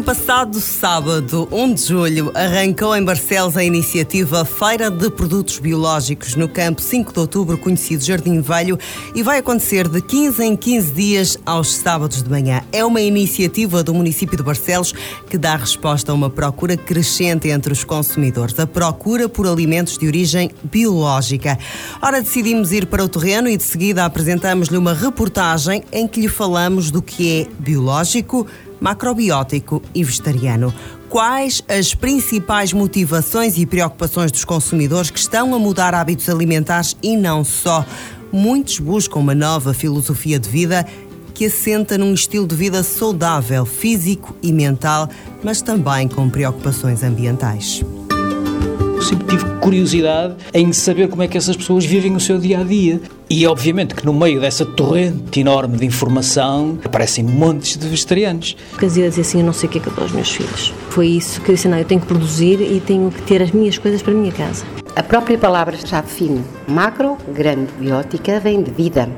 passado sábado, 1 de julho, arrancou em Barcelos a iniciativa Feira de Produtos Biológicos no campo 5 de outubro, conhecido Jardim Velho, e vai acontecer de 15 em 15 dias aos sábados de manhã. É uma iniciativa do município de Barcelos que dá resposta a uma procura crescente entre os consumidores, a procura por alimentos de origem biológica. Ora, decidimos ir para o terreno e de seguida apresentamos-lhe uma reportagem em que lhe falamos do que é biológico, macrobiótico e vegetariano. Quais as principais motivações e preocupações dos consumidores que estão a mudar hábitos alimentares e não só? Muitos buscam uma nova filosofia de vida que assenta num estilo de vida saudável, físico e mental, mas também com preocupações ambientais. Sempre tive curiosidade em saber como é que essas pessoas vivem o seu dia-a-dia. E obviamente que no meio dessa torrente enorme de informação aparecem montes de vegetarianos. Casei a dizer assim, eu não sei o que é que eu dou aos meus filhos. Foi isso que eu disse, não, eu tenho que produzir e tenho que ter as minhas coisas para a minha casa. A própria palavra já define. Macro, grande, biótica, vem de vida.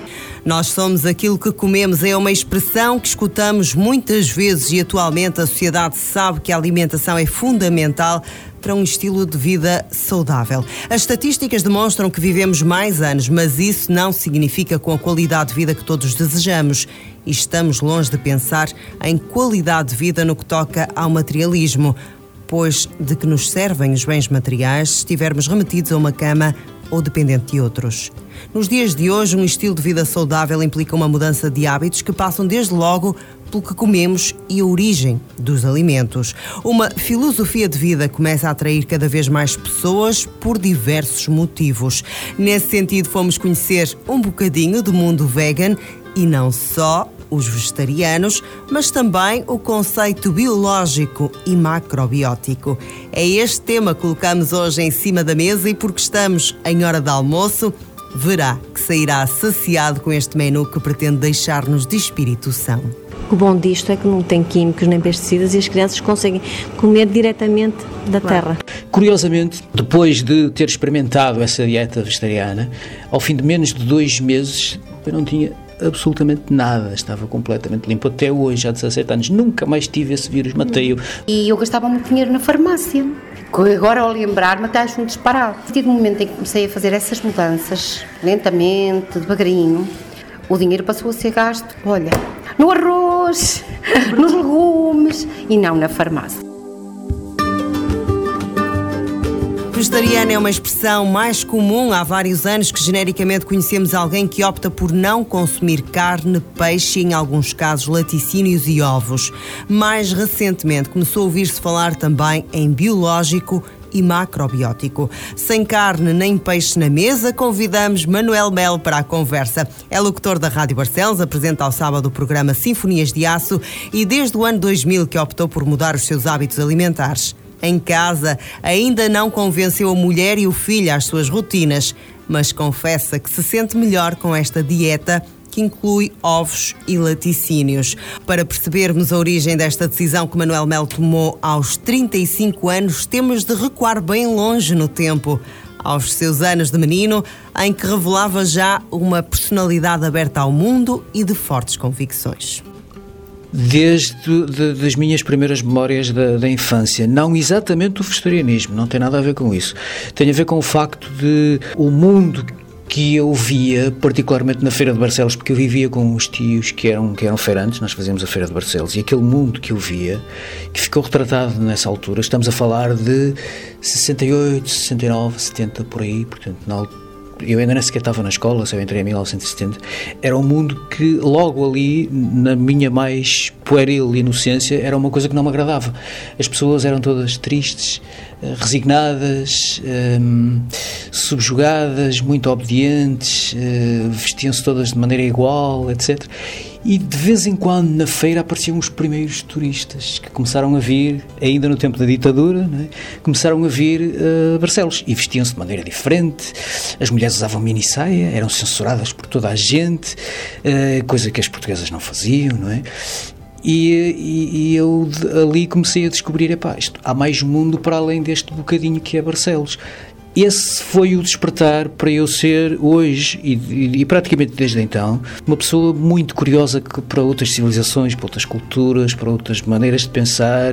Nós somos aquilo que comemos é uma expressão que escutamos muitas vezes e atualmente a sociedade sabe que a alimentação é fundamental para um estilo de vida saudável. As estatísticas demonstram que vivemos mais anos, mas isso não significa com a qualidade de vida que todos desejamos. E estamos longe de pensar em qualidade de vida no que toca ao materialismo, pois de que nos servem os bens materiais se estivermos remetidos a uma cama ou dependente de outros. Nos dias de hoje, um estilo de vida saudável implica uma mudança de hábitos que passam desde logo pelo que comemos e a origem dos alimentos. Uma filosofia de vida começa a atrair cada vez mais pessoas por diversos motivos. Nesse sentido, fomos conhecer um bocadinho do mundo vegan e não só os vegetarianos, mas também o conceito biológico e macrobiótico. É este tema que colocamos hoje em cima da mesa e porque estamos em hora de almoço, verá que sairá saciado com este menu que pretende deixar-nos de espírito são. O bom disto é que não tem químicos nem pesticidas e as crianças conseguem comer diretamente da terra. Curiosamente, depois de ter experimentado essa dieta vegetariana, ao fim de menos de 2 meses, eu não tinha absolutamente nada, estava completamente limpo. Até hoje, já há 17 anos, nunca mais tive esse vírus, matei-o. E eu gastava muito dinheiro na farmácia. Agora, ao lembrar-me, até acho um disparate. A partir do momento em que comecei a fazer essas mudanças, lentamente, devagarinho, o dinheiro passou a ser gasto, olha, no arroz, nos legumes e não na farmácia. Vegetariano é uma expressão mais comum há vários anos que genericamente conhecemos alguém que opta por não consumir carne, peixe e, em alguns casos, laticínios e ovos. Mais recentemente começou a ouvir-se falar também em biológico e macrobiótico. Sem carne nem peixe na mesa, convidamos Manuel Melo para a conversa. É locutor da Rádio Barcelos, apresenta ao sábado o programa Sinfonias de Aço e desde o ano 2000 que optou por mudar os seus hábitos alimentares. Em casa, ainda não convenceu a mulher e o filho às suas rotinas, mas confessa que se sente melhor com esta dieta que inclui ovos e laticínios. Para percebermos a origem desta decisão que Manuel Melo tomou aos 35 anos, temos de recuar bem longe no tempo, aos seus anos de menino, em que revelava já uma personalidade aberta ao mundo e de fortes convicções. Desde das minhas primeiras memórias da infância, não exatamente o vegetarianismo, não tem nada a ver com isso. Tem a ver com o facto de o mundo que eu via, particularmente na Feira de Barcelos, porque eu vivia com os tios que eram feirantes, nós fazíamos a Feira de Barcelos, e aquele mundo que eu via, que ficou retratado nessa altura, estamos a falar de 68, 69, 70, por aí, portanto, na altura, eu ainda nem sequer estava na escola, eu entrei em 1970, era um mundo que logo ali, na minha mais pueril inocência, era uma coisa que não me agradava. As pessoas eram todas tristes, resignadas, subjugadas, muito obedientes, vestiam-se todas de maneira igual, etc. E de vez em quando na feira apareciam os primeiros turistas que começaram a vir, ainda no tempo da ditadura, não é? Começaram a vir a Barcelos e vestiam-se de maneira diferente. As mulheres usavam mini-saia, eram censuradas por toda a gente, coisa que as portuguesas não faziam, não é? E eu ali comecei a descobrir, há mais mundo para além deste bocadinho que é Barcelos. esse foi o despertar para eu ser hoje, e praticamente desde então, uma pessoa muito curiosa para outras civilizações, para outras culturas, para outras maneiras de pensar,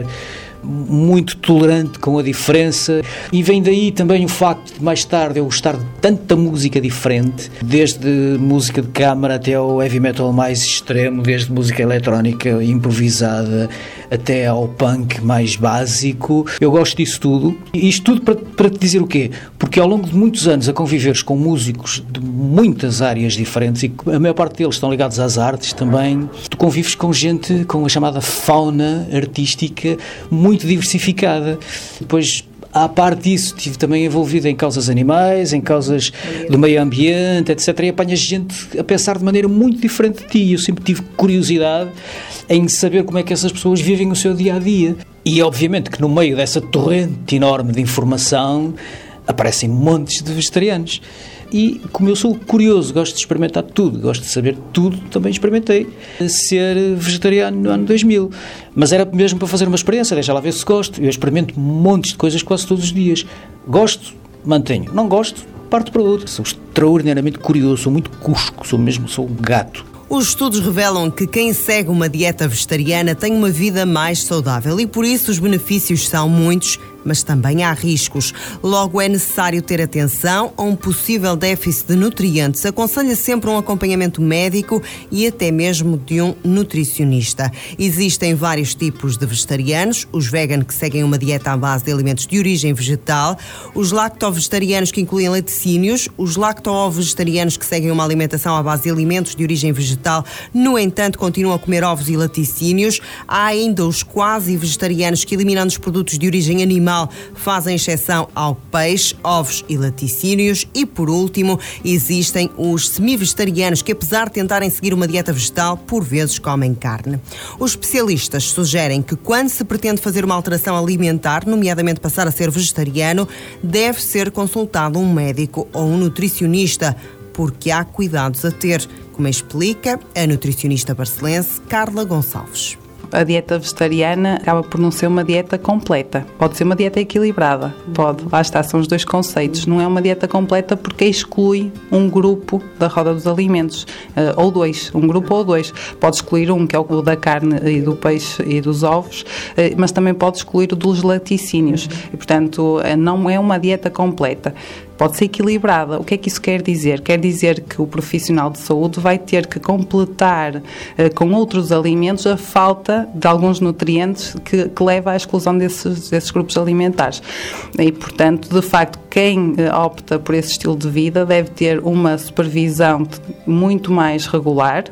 muito tolerante com a diferença, e vem daí também o facto de mais tarde eu gostar de tanta música diferente, desde música de câmara até ao heavy metal mais extremo, desde música eletrónica improvisada até ao punk mais básico. Eu gosto disso tudo, e isto tudo para te dizer o quê? Porque ao longo de muitos anos a conviveres com músicos de muitas áreas diferentes, e a maior parte deles estão ligados às artes também, tu convives com gente com a chamada fauna artística muito diversificada. Depois, à parte disso, estive também envolvido em causas animais, em causas do meio ambiente, etc. E apanhas gente a pensar de maneira muito diferente de ti. Eu sempre tive curiosidade em saber como é que essas pessoas vivem o seu dia-a-dia. E, obviamente, que no meio dessa torrente enorme de informação aparecem montes de vegetarianos. E, como eu sou curioso, gosto de experimentar tudo, gosto de saber tudo, também experimentei ser vegetariano no ano 2000. Mas era mesmo para fazer uma experiência, deixa lá ver se gosto. Eu experimento montes de coisas quase todos os dias. Gosto, mantenho. Não gosto, parto para outro. Sou extraordinariamente curioso, sou muito cusco, sou um gato. Os estudos revelam que quem segue uma dieta vegetariana tem uma vida mais saudável e, por isso, os benefícios são muitos, mas também há riscos. Logo, é necessário ter atenção a um possível déficit de nutrientes. Aconselha sempre um acompanhamento médico e até mesmo de um nutricionista. Existem vários tipos de vegetarianos: os veganos, que seguem uma dieta à base de alimentos de origem vegetal, os lacto-vegetarianos, que incluem laticínios, os lacto-vegetarianos, que seguem uma alimentação à base de alimentos de origem vegetal, no entanto, continuam a comer ovos e laticínios. Há ainda os quase-vegetarianos, que, eliminando os produtos de origem animal, fazem exceção ao peixe, ovos e laticínios. E, por último, existem os semi-vegetarianos, que, apesar de tentarem seguir uma dieta vegetal, por vezes comem carne. Os especialistas sugerem que, quando se pretende fazer uma alteração alimentar, nomeadamente passar a ser vegetariano, deve ser consultado um médico ou um nutricionista, porque há cuidados a ter, como explica a nutricionista barcelense Carla Gonçalves. A dieta vegetariana acaba por não ser uma dieta completa. Pode ser uma dieta equilibrada, pode. Lá está, são os dois conceitos. Não é uma dieta completa porque exclui um grupo da roda dos alimentos, ou dois, um grupo ou dois. Pode excluir um, que é o da carne e do peixe e dos ovos, mas também pode excluir o dos laticínios. E, portanto, não é uma dieta completa. Pode ser equilibrada. O que é que isso quer dizer? Quer dizer que o profissional de saúde vai ter que completar com outros alimentos a falta de alguns nutrientes que leva à exclusão desses grupos alimentares. E, portanto, de facto, quem opta por esse estilo de vida deve ter uma supervisão muito mais regular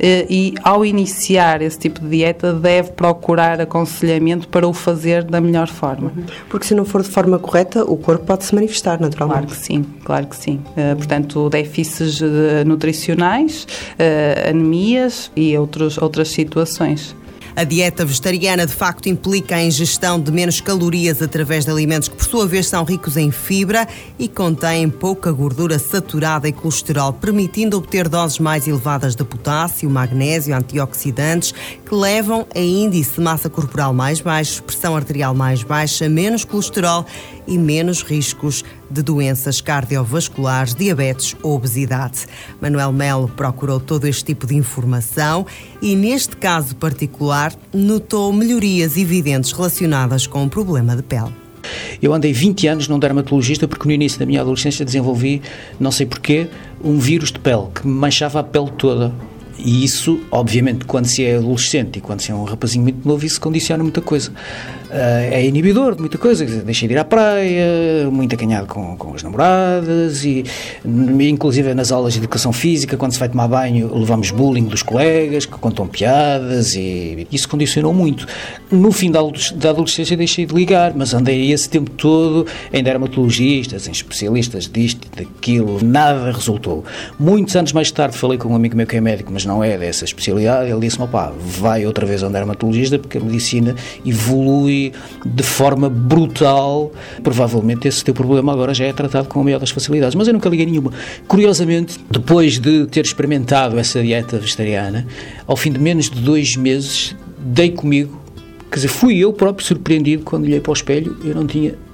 e, ao iniciar esse tipo de dieta, deve procurar aconselhamento para o fazer da melhor forma. Porque se não for de forma correta, o corpo pode se manifestar naturalmente. Claro que sim. Portanto, déficits nutricionais, anemias e outras situações. A dieta vegetariana, de facto, implica a ingestão de menos calorias através de alimentos que, por sua vez, são ricos em fibra e contêm pouca gordura saturada e colesterol, permitindo obter doses mais elevadas de potássio, magnésio, antioxidantes, que levam a índice de massa corporal mais baixo, pressão arterial mais baixa, menos colesterol e menos riscos de doenças cardiovasculares, diabetes ou obesidade. Manuel Melo procurou todo este tipo de informação e, neste caso particular, notou melhorias evidentes relacionadas com o problema de pele. Eu andei 20 anos num dermatologista porque no início da minha adolescência desenvolvi, não sei porquê, um vírus de pele que me manchava a pele toda. E isso, obviamente, quando se é adolescente e quando se é um rapazinho muito novo, isso condiciona muita coisa. É inibidor de muita coisa, deixei de ir à praia, muito acanhado com as namoradas e, inclusive, nas aulas de educação física, quando se vai tomar banho, levamos bullying dos colegas que contam piadas e isso condicionou muito. No fim da adolescência deixei de ligar, mas andei esse tempo todo em dermatologistas, em especialistas disto e daquilo, nada resultou. Muitos anos mais tarde falei com um amigo meu que é médico, mas não é dessa especialidade, ele disse-me, vai outra vez a um dermatologista porque a medicina evolui de forma brutal, provavelmente esse teu problema agora já é tratado com a maior das facilidades, mas eu nunca liguei nenhuma. Curiosamente, depois de ter experimentado essa dieta vegetariana, ao fim de menos de 2 meses, dei comigo, quer dizer, fui eu próprio surpreendido quando olhei para o espelho, eu não tinha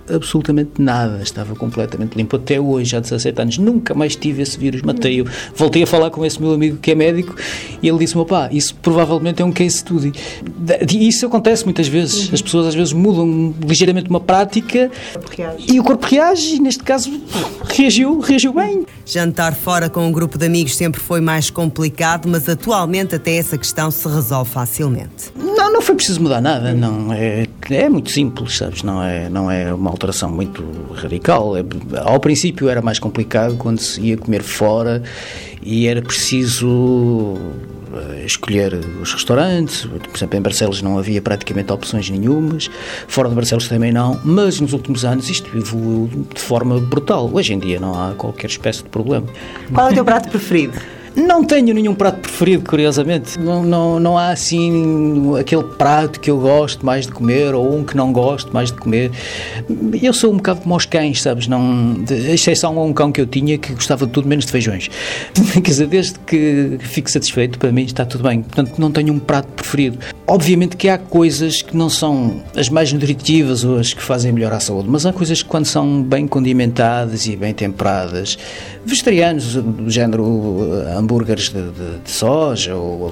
absolutamente nada, estava completamente limpo. Até hoje, há 17 anos, nunca mais tive esse vírus, matei-o. Voltei a falar com esse meu amigo que é médico e ele disse-me, opá, isso provavelmente é um case study. E isso acontece muitas vezes. As pessoas às vezes mudam ligeiramente uma prática e o corpo reage, e neste caso reagiu bem. Jantar fora com um grupo de amigos sempre foi mais complicado, mas atualmente até essa questão se resolve facilmente. Não foi preciso mudar nada, não. É muito simples, sabes? Não é uma alteração muito radical. Ao princípio era mais complicado quando se ia comer fora e era preciso escolher os restaurantes. Por exemplo, em Barcelos não havia praticamente opções nenhumas, fora de Barcelos também não, mas nos últimos anos isto evoluiu de forma brutal. Hoje em dia não há qualquer espécie de problema. Qual é o teu prato preferido? Não tenho nenhum prato preferido, curiosamente. Não há assim aquele prato que eu gosto mais de comer ou um que não gosto mais de comer. Eu sou um bocado como aos cães, sabes? A exceção a um cão que eu tinha que gostava de tudo menos de feijões. Quer dizer, desde que fico satisfeito, para mim está tudo bem. Portanto, não tenho um prato preferido. Obviamente que há coisas que não são as mais nutritivas ou as que fazem melhor à saúde, mas há coisas que quando são bem condimentadas e bem temperadas, vegetarianos, do género hambúrgueres de soja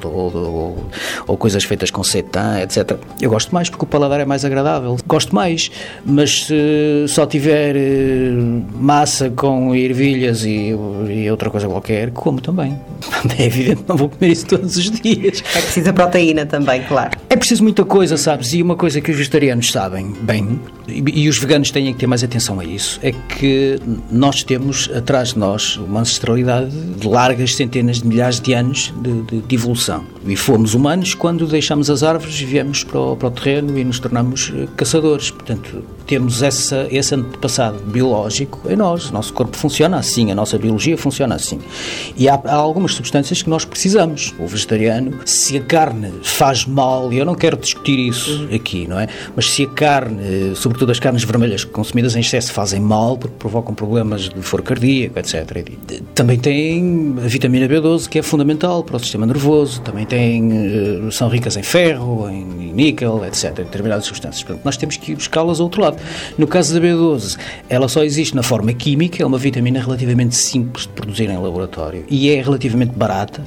ou coisas feitas com seitan, etc. Eu gosto mais porque o paladar é mais agradável. Gosto mais, mas se só tiver massa com ervilhas e outra coisa qualquer, como também. É evidente que não vou comer isso todos os dias. É preciso proteína também, claro. É preciso muita coisa, sabes? E uma coisa que os vegetarianos sabem bem, e os veganos têm que ter mais atenção a isso, é que nós temos atrás de nós uma ancestralidade de largas centenas de milhares de anos de evolução. E fomos humanos quando deixamos as árvores e viemos para o terreno e nos tornamos caçadores. Portanto, temos esse antepassado biológico em nós. O nosso corpo funciona assim, a nossa biologia funciona assim. E há algumas substâncias que nós precisamos. O vegetariano, se a carne faz mal, e eu não quero discutir isso aqui, não é? Mas se a carne, sobretudo as carnes vermelhas consumidas em excesso, fazem mal porque provocam problemas de foro cardíaco, etc. Também tem a vitamina B12, que é fundamental para o sistema nervoso. Também são ricas em ferro, em níquel, etc. Determinadas substâncias. Portanto, nós temos que ir buscá-las ao outro lado. No caso da B12, ela só existe na forma química, é uma vitamina relativamente simples de produzir em laboratório e é relativamente barata.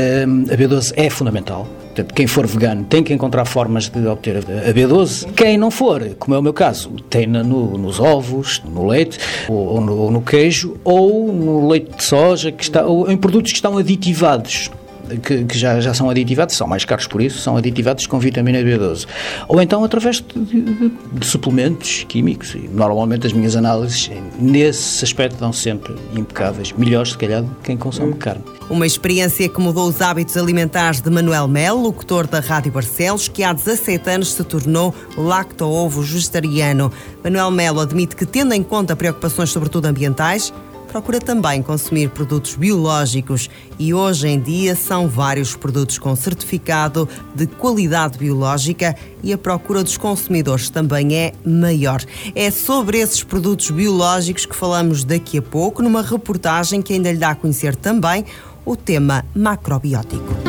A B12 é fundamental. Portanto, quem for vegano tem que encontrar formas de obter a B12. Quem não for, como é o meu caso, tem nos ovos, no leite, ou no queijo, ou no leite de soja, ou em produtos que estão aditivados. Que já são aditivados, são mais caros por isso, são aditivados com vitamina B12. Ou então através de suplementos químicos. E normalmente as minhas análises nesse aspecto dão sempre impecáveis, melhores se calhar do que quem consome carne. Uma experiência que mudou os hábitos alimentares de Manuel Melo, locutor da Rádio Barcelos, que há 17 anos se tornou lacto-ovo vegetariano. Manuel Melo admite que, tendo em conta preocupações sobretudo ambientais, procura também consumir produtos biológicos e hoje em dia são vários produtos com certificado de qualidade biológica e a procura dos consumidores também é maior. É sobre esses produtos biológicos que falamos daqui a pouco numa reportagem que ainda lhe dá a conhecer também o tema macrobiótico.